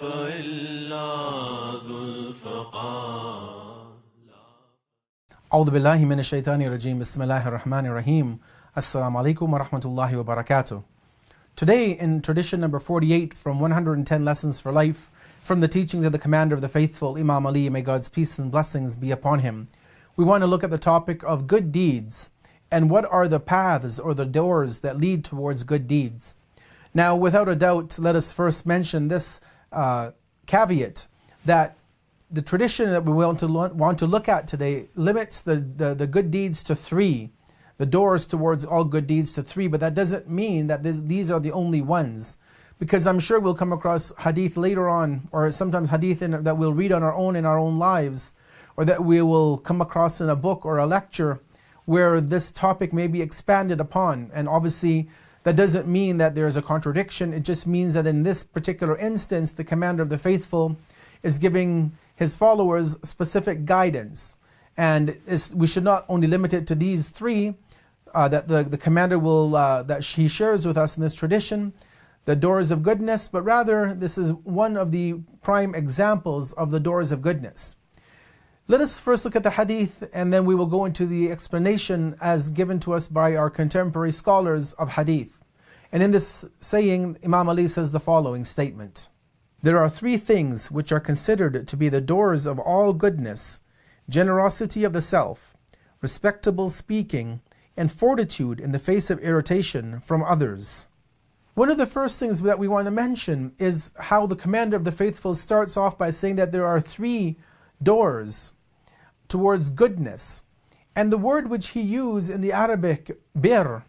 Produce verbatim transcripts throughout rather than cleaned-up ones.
إلا ذو الفقار. أعوذ بالله من الشيطان الرجيم. بسم الله الرحمن الرحيم. Assalamu alaikum wa rahmatullahi wa barakatuh. Today, in tradition number forty-eight from one hundred ten Lessons for Life, from the teachings of the Commander of the Faithful, Imam Ali, may God's peace and blessings be upon him, we want to look at the topic of good deeds and what are the paths or the doors that lead towards good deeds. Now, without a doubt, let us first mention this uh, caveat that the tradition that we want to, lo- want to look at today limits the, the, the good deeds to three, the doors towards all good deeds to three, but that doesn't mean that this, these are the only ones. Because I'm sure we'll come across hadith later on, or sometimes hadith in, that we'll read on our own in our own lives, or that we will come across in a book or a lecture where this topic may be expanded upon. And obviously, that doesn't mean that there is a contradiction. It just means that in this particular instance, the Commander of the Faithful is giving his followers specific guidance. And we should not only limit it to these three uh, that the, the Commander will, uh, that he shares with us in this tradition, the doors of goodness, but rather this is one of the prime examples of the doors of goodness. Let us first look at the hadith, and then we will go into the explanation as given to us by our contemporary scholars of hadith. And in this saying, Imam Ali says the following statement: there are three things which are considered to be the doors of all goodness: generosity of the self, respectable speaking, and fortitude in the face of irritation from others. One of the first things that we want to mention is how the Commander of the Faithful starts off by saying that there are three doors towards goodness. And the word which he used in the Arabic, bir,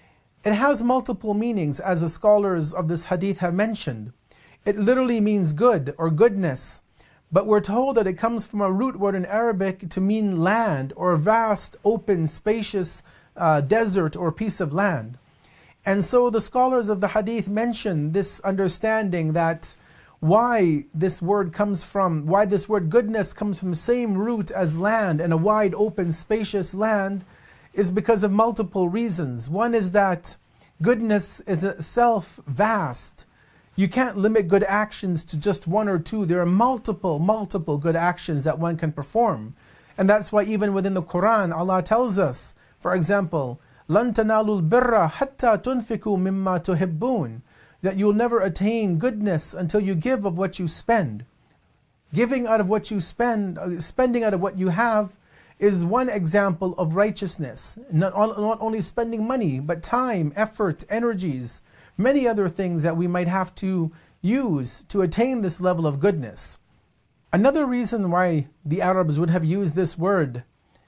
it has multiple meanings, as the scholars of this hadith have mentioned. It literally means good or goodness, but we're told that it comes from a root word in Arabic to mean land or vast, open, spacious uh, desert or piece of land. And so the scholars of the hadith mention this understanding that why this word comes from, why this word goodness comes from the same root as land and a wide, open, spacious land, is because of multiple reasons. One is that goodness is itself vast. You can't limit good actions to just one or two. There are multiple, multiple good actions that one can perform. And that's why even within the Quran, Allah tells us, for example, لَن تَنَالُوا الْبِرَّ حَتَّى تُنْفِقُوا مِمَّا تُحِبُّونَ, that you'll never attain goodness until you give of what you spend. Giving out of what you spend, spending out of what you have, is one example of righteousness. Not, not only spending money, but time, effort, energies, many other things that we might have to use to attain this level of goodness. Another reason why the Arabs would have used this word,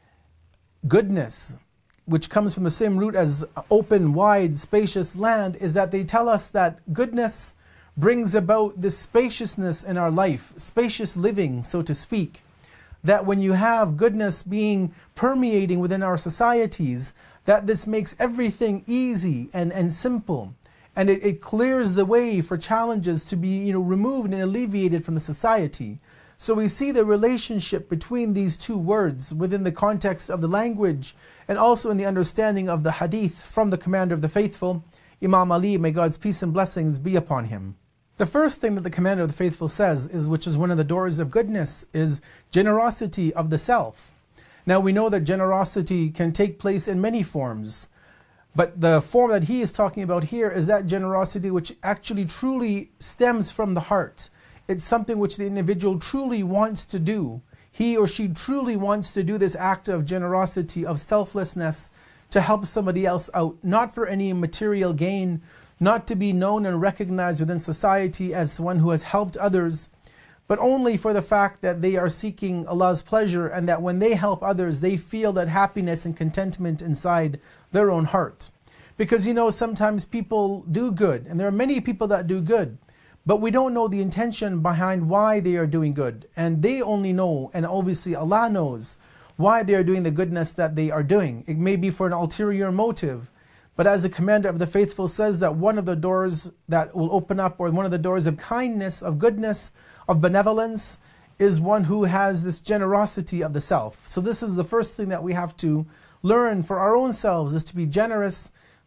goodness, which comes from the same root as open, wide, spacious land, is that they tell us that goodness brings about this spaciousness in our life, spacious living, so to speak. That when you have goodness being permeating within our societies, that this makes everything easy and, and simple. And it, it clears the way for challenges to be, you know, removed and alleviated from the society. So we see the relationship between these two words within the context of the language and also in the understanding of the hadith from the Commander of the Faithful, Imam Ali, may God's peace and blessings be upon him. The first thing that the Commander of the Faithful says, is, which is one of the doors of goodness, is generosity of the self. Now we know that generosity can take place in many forms, but the form that he is talking about here is that generosity which actually truly stems from the heart. It's something which the individual truly wants to do. He or she truly wants to do this act of generosity, of selflessness, to help somebody else out, not for any material gain, not to be known and recognized within society as one who has helped others, but only for the fact that they are seeking Allah's pleasure, and that when they help others, they feel that happiness and contentment inside their own heart. Because, you know, sometimes people do good, and there are many people that do good, but we don't know the intention behind why they are doing good. And they only know, and obviously Allah knows, why they are doing the goodness that they are doing. It may be for an ulterior motive. But as the Commander of the Faithful says, that one of the doors that will open up, or one of the doors of kindness, of goodness, of benevolence, is one who has this generosity of the self. So this is the first thing that we have to learn for our own selves, is to be generous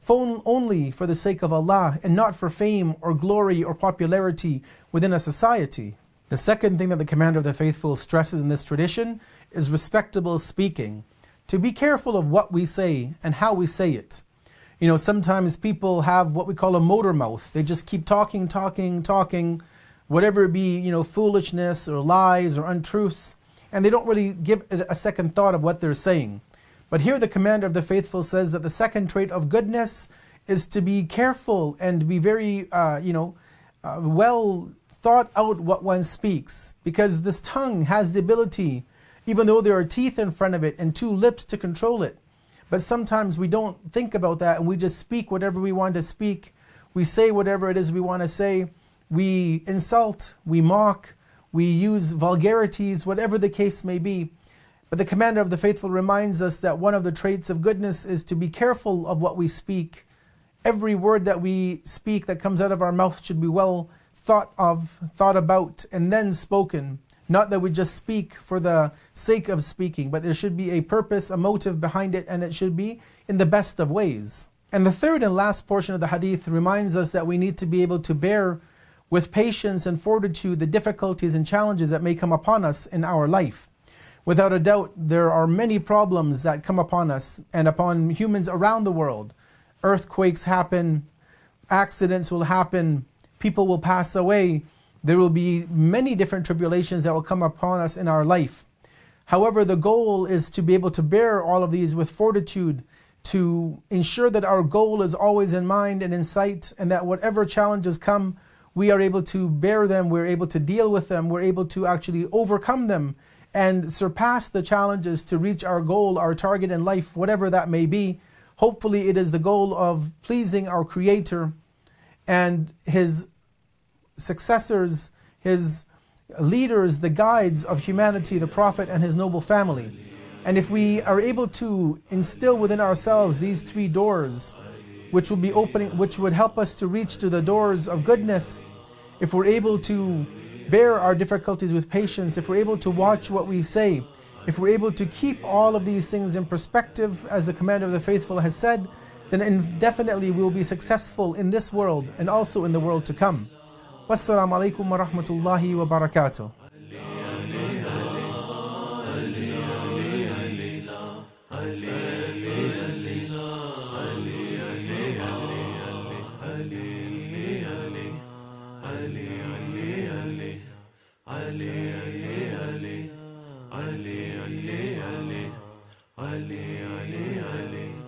only for the sake of Allah and not for fame or glory or popularity within a society. The second thing that the Commander of the Faithful stresses in this tradition is respectable speaking. To be careful of what we say and how we say it. You know, sometimes people have what we call a motor mouth. They just keep talking, talking, talking, whatever it be, you know, foolishness or lies or untruths, and they don't really give it a second thought of what they're saying. But here the Commander of the Faithful says that the second trait of goodness is to be careful and be very, uh, you know, uh, well thought out what one speaks, because this tongue has the ability, even though there are teeth in front of it and two lips to control it. But sometimes we don't think about that and we just speak whatever we want to speak. We say whatever it is we want to say. We insult, we mock, we use vulgarities, whatever the case may be. But the Commander of the Faithful reminds us that one of the traits of goodness is to be careful of what we speak. Every word that we speak that comes out of our mouth should be well thought of, thought about, and then spoken. Not that we just speak for the sake of speaking, but there should be a purpose, a motive behind it, and it should be in the best of ways. And the third and last portion of the hadith reminds us that we need to be able to bear with patience and fortitude the difficulties and challenges that may come upon us in our life. Without a doubt, there are many problems that come upon us and upon humans around the world. Earthquakes happen, accidents will happen, people will pass away. There will be many different tribulations that will come upon us in our life. However, the goal is to be able to bear all of these with fortitude, to ensure that our goal is always in mind and in sight, and that whatever challenges come, we are able to bear them, we're able to deal with them, we're able to actually overcome them and surpass the challenges to reach our goal, our target in life, whatever that may be. Hopefully it is the goal of pleasing our Creator and His successors, His leaders, the guides of humanity, the Prophet and his noble family. And if we are able to instill within ourselves these three doors, which will be opening, which would help us to reach to the doors of goodness, if we're able to bear our difficulties with patience, if we're able to watch what we say, if we're able to keep all of these things in perspective, as the Commander of the Faithful has said, then definitely we will be successful in this world and also in the world to come. Wassalamu alaikum wa rahmatullahi wa barakatuh. Ali, Ali, Ali, Ali, Ali, Ali, Ali.